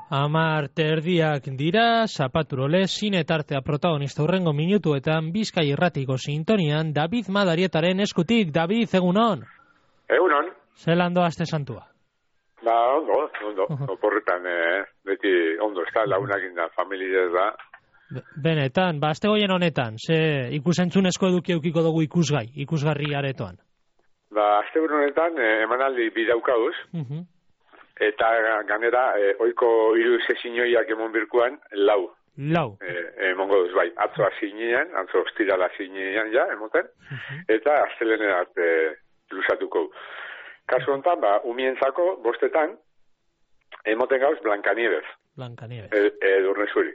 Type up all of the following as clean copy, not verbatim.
10:30 dira, Zapaturole, zine tartea protagonista hurrengo minutuetan, Bizkai Irratiko sintonian, David Madarietaren eskutik. David, egunon? Egunon. Zelan doa aste santua? Ondo. Oporretan, beti ondo, ez da, launakin da, familia ez da. Benetan, aste goien honetan, ze ikusentzunezko eduki eukiko dugu ikusgarri aretoan? Aste honetan, emanaldi bidaukauz, eta ganera, oiko hiru sezinoiak emon birkuan, lau. Emongo duz, bai, atzo ostirala zinean ja, emoten, eta astelenen arte lusatuko. Kasu honetan, umientzako, bostetan, emoten gauz Blancanieves. Edurne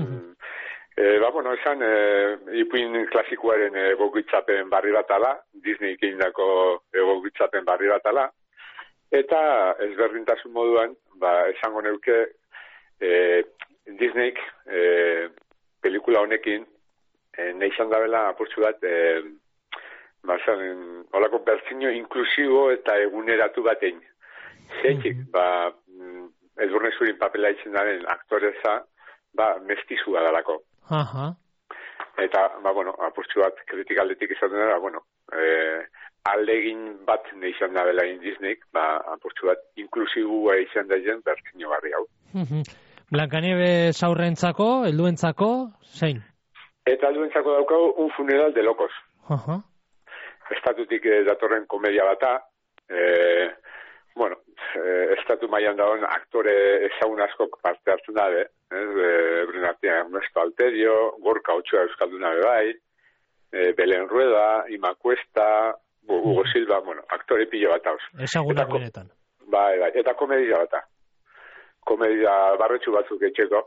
esan, ipuin klasikoaren egokitzapen barri bat ala, Disney egindako egokitzapen barri bat ala, eta ezberdintasun moduan, esango neuke, Disneyk pelikula honekin, nahi izan dabela apurtzu bat, holako bertzino inklusibo eta eguneratu batein. Zeitik, Edurne Zurin papela itzen daren aktoreza, mestizua dalako. Eta, apurtzu bat kritikaldetik izaten dara, aldegin bat nahi izan da bela Disneyk, apurtzu bat inklusibua izan da zen bertzino barri hau. Blancanieves aurrentzako, helduentzako, zein? Eta helduentzako daukau un funeral de locos. Estatutik datorren komedia bata, estatu mailan dagoen aktore ezagun askok parte hartzen dabe, beren artean Ernesto Alterio, Gorka Ochoa euskalduna bai, Belen Rueda, Ima Cuesta, Hugo Silva, aktore pilo bat hauz. Ezagunak benetan. Bai, eta komedia bata. Komedia barretxu batzuk etxeko.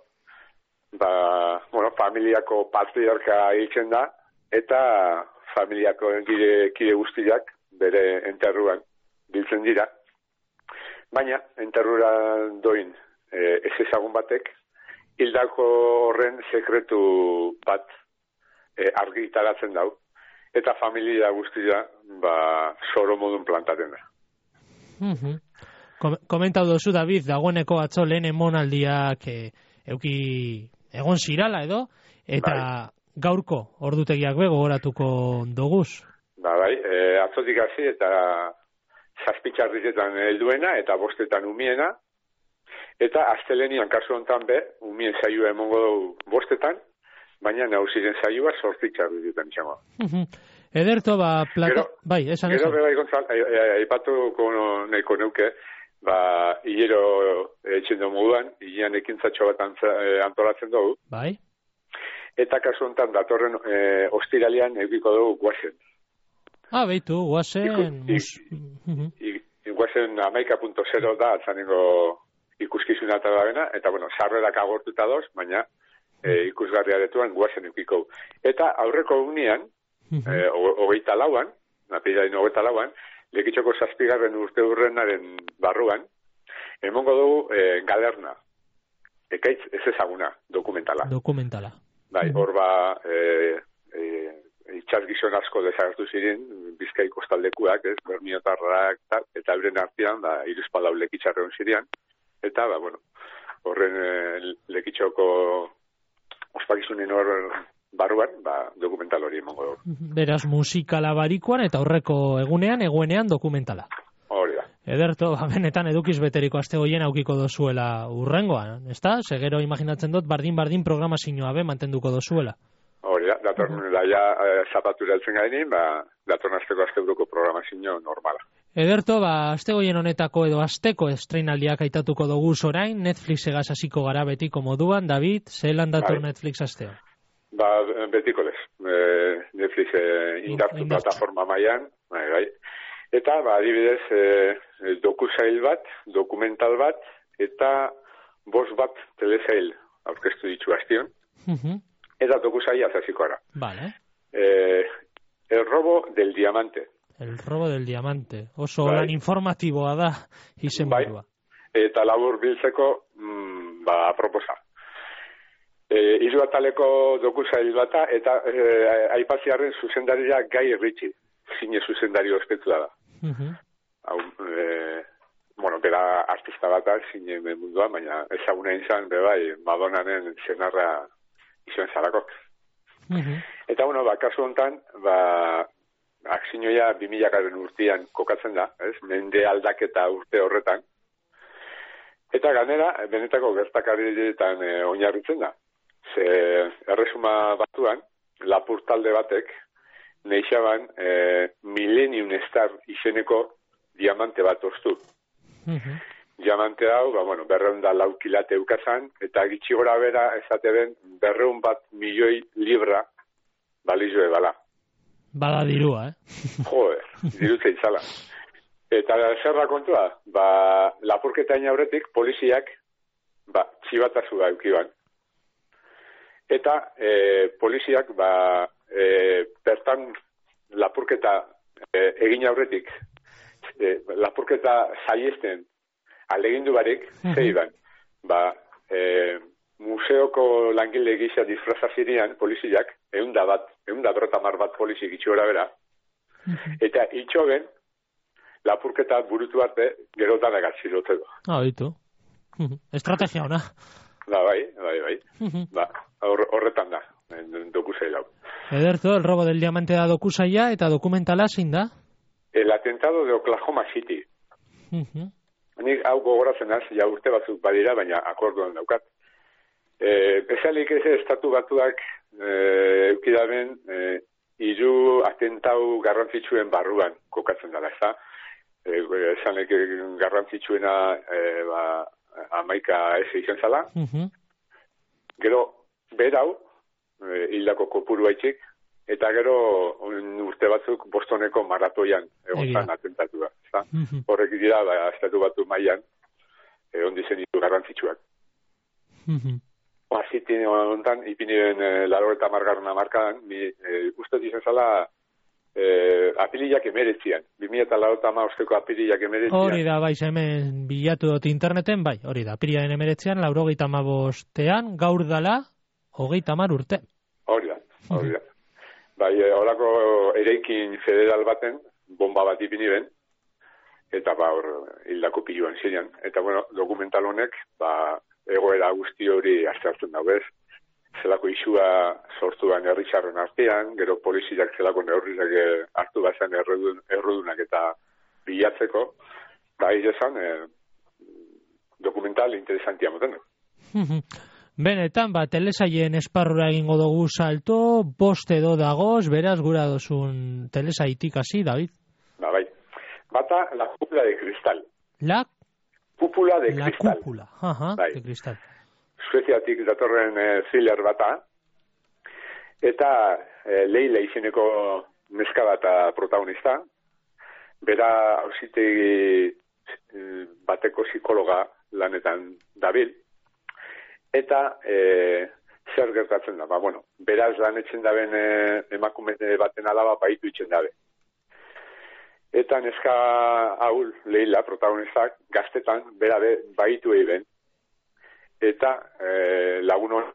Familiako patriarka hiltzen da, eta familiako kide guztiak bere enterruan biltzen dira. Baina, enterrura doin ez ezagun batek, hildako horren sekretu bat argitaratzen dau, eta familia guztia soro modun plantaten da. Komentau dozu, David, dagoeneko atzo lehen emonaldiak egon zirala edo, eta gaurko ordutegiak gogoratuko doguz. Atzotik hasi eta zazpitxarrizetan helduena eta bostetan umiena, eta astelenian kasu honetan umien saioa emongo dugu bostetan, baina nauziren saioa 8 txarrizetan txango. Ederto, bai, esan. Gero bai gontzal, aipatuko nahiko neuke, hilero etxen du moduan, hilean ekintzatxo bat antolatzen dugu. Bai. Eta kasu honetan datorren ostiralean eukiko dugu guazen. Beitu, guazen... Guazen 11.0 da, atzanengo ikuskizuna eta da eta sarrerak agortuta doz, baina ikusgarria detuan guazen eukiko. Eta aurreko unian, 24an, napilain 24an, lekitxoko 7. urte urrenaren barruan, emongo dugu galerna. Ekaitz ez ezaguna, dokumentala. Bai, hor itxas gizon asko desagertu ziren, Bizkai kostaldekuak, Bermiotarrak, eta euren artean, 3 lekitxarreon ziren, eta, horren lekitxoko ospakizunen hor barruan, dokumental hori emongo dugu. Beraz, musikala barikoan eta horreko egunean dokumentala. Hori da. Ederto, benetan edukiz beteriko aste goien aukiko dozuela urrengoan, ezta? Segero imaginatzen dut, bardin programazioa mantenduko dozuela. Hori da, datorren zapatura eltzen gainin, datorren asteburuko programazio normala. Ederto, aste goien honetako edo asteko estreinaldiak aitatuko dugu orain, Netflix egaz hasiko gara betiko moduan, David, zelan dator Netflix astea? Betiko lez. Netflix indartu plataforma mailan, bai. Eta, adibidez, dokusail bat, dokumental bat, eta 5 bat telesail aurkeztu ditu astion. Eta dokusaila zaziko ara. Vale. El robo del diamante. El robo del diamante. Oso lan informatiboa da izen burua. Eta labur biltzeko, aproposa. Hiru ataleko dokusail bata, eta aipatziarren zuzendaria Gai Ritchie. Zine zuzendari ospetsua da. bueno, bera artista bat zinen munduan, baina ezaguna izan, bai, Madonnaren senarra izan zarako. Eta, bueno, kasu honetan, akzinoia 2000 urtean kokatzen da, ez? Mende aldaketa urte horretan. Eta ganera, benetako gertakarietan oinarritzen da. Ze erresuma batuan, lapur talde batek, neixaban Millennium Star izeneko diamante bat oztu. Diamante hau, 204 kilate eukazan, eta gitxi gora bera ezate den 201 milioi libra balizue bala. Bala dirua, Joder, dirutze itzala. Eta zerra kontua, lapurketa aurretik poliziak txibatazua eukiban. Eta poliziak bertan lapurketa egin aurretik, lapurketa saiesten alegindu barik, zeiban, museoko langile gisa disfrazazirian poliziak, 150 bat polizik itxora bera, eta itxogen lapurketa burutu arte gerotan agatzirotzeko. Ditu. Estrategia ona. Bai. Horretan da, dokusail hau. Ederto, el robo del diamante da dokusaila eta dokumentala zein da? El atentado de Oklahoma City. Nik hau gogoratzen az, urte batzuk badira, baina akorduan daukat. Bezalik ez estatu batuak eukidaben hiru atentau garrantzitsuen barruan kokatzen dela, ez da? Esanek garrantzitsuena 11 ez izan zala. Gero, berau, hildako kopuru haitzik, eta gero urte batzuk Bostoneko maratoian egon atentatua. Horrek dira, estatu batu mailan, ondizen ditu garrantzitsuak. Zitin honetan, ipinien 80 markadan, uste dizen zala apililak emeretzian. 2008 osteko apililak emeretzian. Hori da, hemen bilatu dut interneten, hori da, apililak emeretzian, 85ean, gaur dala, 30 urte. Hori da. Horako eraikin federal baten, bomba bat ipini ben, eta hildako piluan ziren. Eta, dokumental honek, egoera guzti hori aztertzen dago, ez? Zelako isua sortu da herritxarren artean, gero poliziak zelako neurrizak hartu bazen errudunak eta bilatzeko, izan, dokumental interesantia moten. Benetan, telesaien esparrura egingo dugu salto, 5 edo dagoz, beraz gura dozun telesaitik hasi, David? Bai. Bata, la cúpula de cristal. La cúpula de cristal. La cúpula, de cristal. Sueziatik datorren thriller bata, eta Leila izeneko neska bata protagonista, bera auzitegi bateko psikologa lanetan dabil, eta zer gertatzen da, beraz lanetzen daben emakume baten alaba baitu itzen dabe. Eta neska hau, Leila, protagonistak, gaztetan, bera baitu eben. Eta lagunon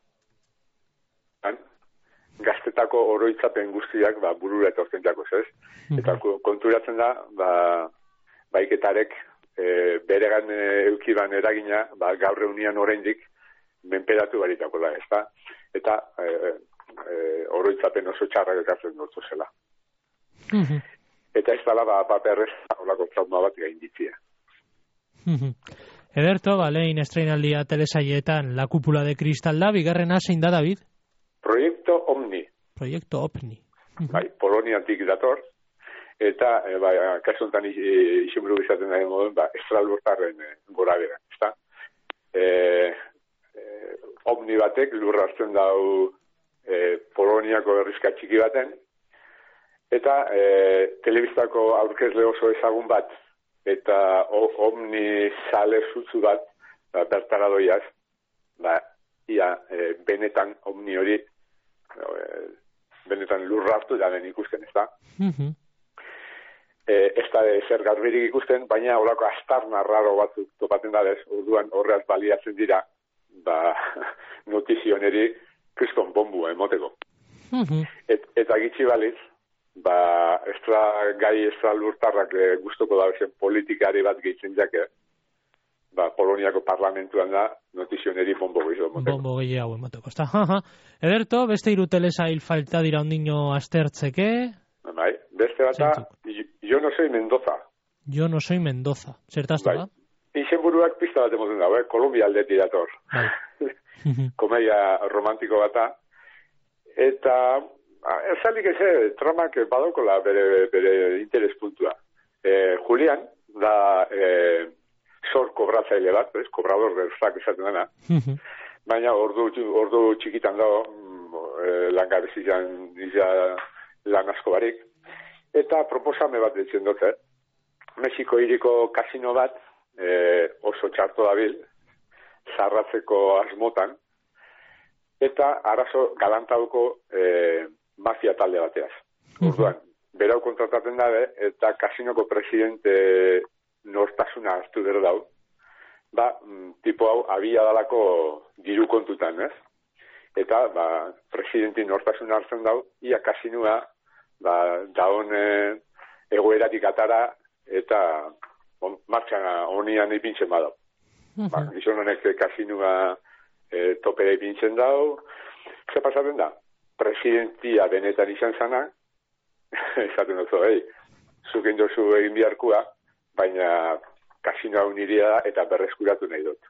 gaztetako oroitzapen guztiak burura etortzen jakoz, ez? Eta konturatzen da, baiketarek beregan eukiban eragina, gaur eunian oraindik menperatu baritako da, ez da? Eta oroitzapen oso txarrak ekartzen dut zela. Eta ez dala paperrez olako trauma bat gainditzia. Ederto, lehin estreinaldia telesaietan La cúpula de cristal da, bigarrena zein da, David? Proiektu Omni. Proiektu Omni. Poloniatik dator, eta kasu honetan isimuru izaten dago moduen, estralurtarren gora bera, ezta? Omni batek lurra hartzen dau Poloniako herrizka txiki baten, eta telebistako aurkezle oso ezagun bat, eta Omni sale zutzu bat, bertara doiaz, benetan Omni hori, benetan lurra hartu da den ikusten, ez da? Ez da zer garbirik ikusten, baina horako astarna raro batzuk topaten da dez, orduan horreaz baliatzen dira, notizioneri kriston bombua emoteko. Eta gitxi baliz, gai estralurtarrak gustoko da zen politikari bat gehitzen jake, Poloniako parlamentuan da notizioneri bombo gehiago. Bombo gehiago emateko, ezta. Ederto, beste 3 telesail falta dira ondino aztertzeke. Bai, beste bata, Yo no soy Mendoza. Yo no soy Mendoza. Zertaztu da? Izenburuak pista bat emoten dago, Kolumbia aldeti dator. Komedia romantiko bata. Eta, erzalik tramak badaukola bere interes puntua. Julián, da sor kobratzaile bat, kobrador berzak esaten dena. Baina ordu txikitan dago, langabezian lan asko barik. Eta proposame bat ditzen dut, Mexiko hiriko kasino bat, oso txarto dabil, zarratzeko asmotan, eta arazo galantauko mafia talde bateaz. Orduan, berau kontrataten dabe, eta kasinoko presidente nortasuna hartu bero dau, tipo hau abia dalako diru kontutan, ez? Eta, presidenti nortasuna hartzen dau, ia kasinua, daun egoeratik atara, eta martxan honian ipintzen badau. Gizon honek kasinua topera ipintzen dau. Zer pasaten da? Presidentia benetan izan zana, esaten dut, zuken dozu egin biharkua, baina kasinoa uniria da eta berreskuratu nahi dut.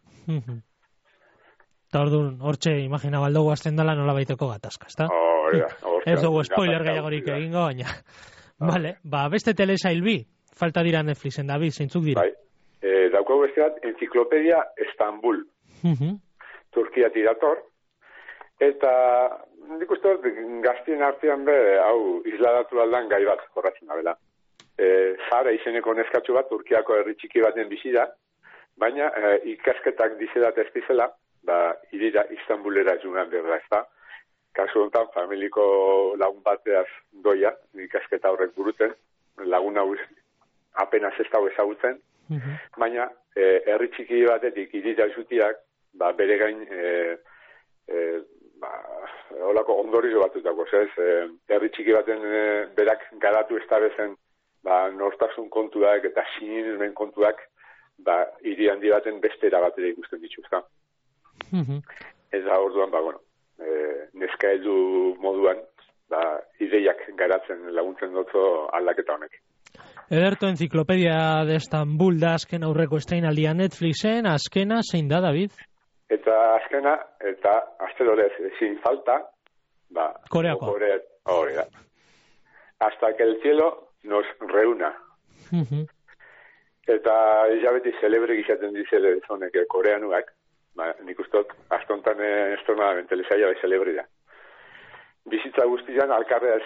Eta orduan, hortxe imagina baldugu azten dela nola baiteko gatazka, ezta? Ez dugu spoiler gehiagorik egingo, baina. Vale, beste telesail bi, falta dira Netflixen, David, zeintzuk dira? Daukagu beste bat, Enciclopedia Estambul. Turkia tirator. Eta, nik uste dut, gaztien artean hau isladatu aldan gai bat jorratzen da, Zara izeneko neskatxu bat, Turkiako herri txiki baten bizi da, baina ikasketak dizedat ez dizela, irira Istanbulera jungan berda, ez da. Kasu honetan, familiko lagun bateaz doia, ikasketa horrek buruten, lagun hau apenas ez dago ezagutzen, baina herri txiki batetik irira zutiak, bere gain holako ondorio batutako, herri txiki baten berak garatu ez da bezen nortasun kontuak eta sinismen kontuak hiri handi baten bestera batera ikusten dituzta. Eta orduan, neska heldu moduan, ideiak garatzen laguntzen dutzo aldaketa honek. Ederto, Enciclopedia de Estambul da azken aurreko estreinaldia Netflixen, azkena zein da, David? Eta azkena, eta asterolez ezin falta, Koreakoa. Hori da. Hasta que el cielo nos reúna. Eta ja beti celebre gizaten dizele zonek koreanuak, nik ustot, astontan estornadamente lesaia celebre da. Bizitza guztian, alkarreaz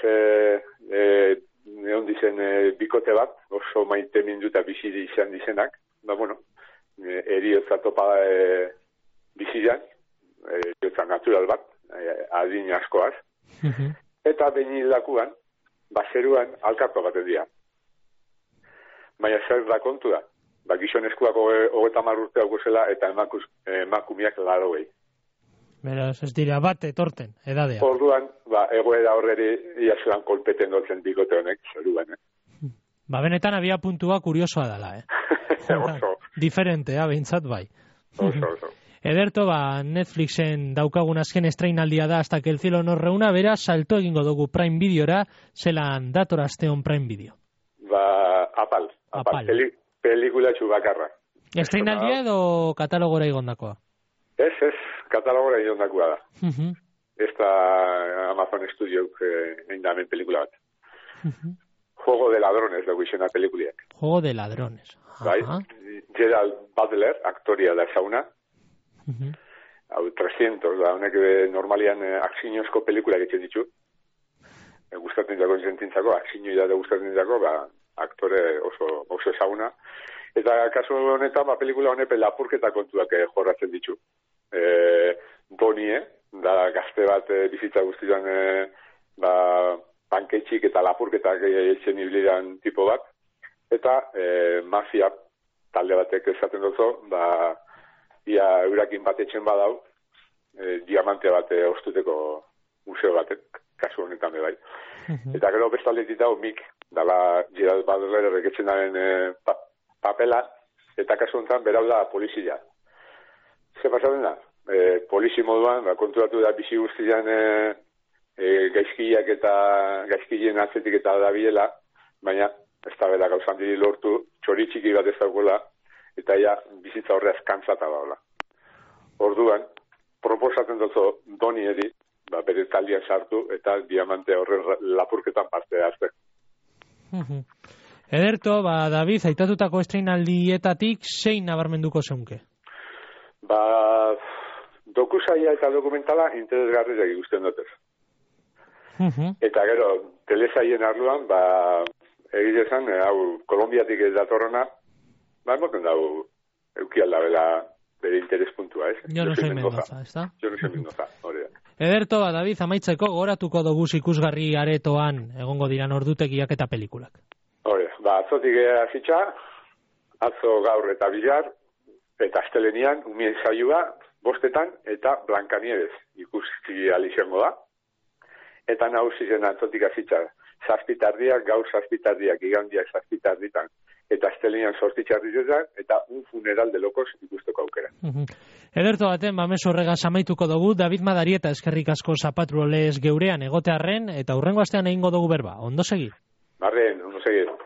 neon dizen bikote bat, oso maite minduta bizi izan dizenak, eriotza topa bizian, eriotza natural bat, adin askoaz, eta behin hildakuan, baseruan alkarto baten dira. Baina zer da kontu da? Gizonezkoak 30 urte hauko zela eta emakumiak 80. Beraz, ez dira bat etorten, edadea. Orduan, egoera horreri iazuan kolpeten dotzen bikote honek, zeruan, benetan abia puntua kuriosoa dela, Oso. Diferentea, behintzat bai. Oso. Ederto, Netflixen daukagun azken estreinaldia da hasta que el cielo nos reúna, beraz, salto egingo dugu Prime Videora, zelan dator asteon Prime Video. Apal. Pelikula txubakarra. Estreinaldia edo katalogora igondakoa? Ez, katalogora igondakoa da. Ez da Amazon Studiok eindamen pelikula bat. Juego de ladrones dugu izena pelikuliak. Juego de ladrones. Gerald Butler, aktoria da zauna. 300, honek normalian akzinozko pelikulak etxen ditu. Gustatzen dago zentintzako, akzinoi da gustatzen dago, aktore oso ezaguna. Eta kasu honetan, pelikula honepe lapurketa kontuak jorratzen ditu. Bonie, da gazte bat bizitza guztian panketxik eta lapurketak etxen ibiliran tipo bat. Eta mafia talde batek esaten duzu, ia eurakin bat etxen badau, diamante bat ostuteko museo batek, kasu honetan bai. Eta gero bestaldetik dago Mik, dala Gerald Butler erreketzen daren papela, eta kasu honetan berau da polizia. Ze pasatzen da? Polizi moduan, konturatu da bizi guztian gaizkiak eta gaizkien atzetik eta da biela, baina ez da bera gauzan diri lortu, txori txiki bat ez dagoela, eta ja bizitza horreaz kantzata daula. Orduan, proposatzen dut doni edi, bere taldean sartu eta diamante horren lapurketan parte hartze. Ederto, David, aitatutako estreinaldietatik zein nabarmenduko zeunke? Dokusaia eta dokumentala interesgarriak ikusten dutez. Eta gero, telesaien arluan, egite zen, Kolombiatik ez datorrena, emoten dago eukialda bere interespuntua, ez? Yo no soy Mendoza, ez da? Yo no soy Mendoza, hori da. Ederto, David, amaitzeko goratuko dugu ikusgarri aretoan egongo diran ordutegiak eta pelikulak. Hori, atzotik hasitza, atzo gaur eta bilar, eta astelenian, umien saioa, 5:00 eta Blancanieves ikusi alizango da. Eta nagusi zen atzotik hasitza, 7:00, gaur 7:00, igandiak 7:00, eta astelenian 8:00, eta un funeral de locos ikusteko aukera. Ederto baten, mezu horregaz amaituko dugu, David Madarieta eskerrik asko Zapatrolez geurean egotearren, eta hurrengo astean egingo dugu berba. Ondo segi? Barren, ondo segi.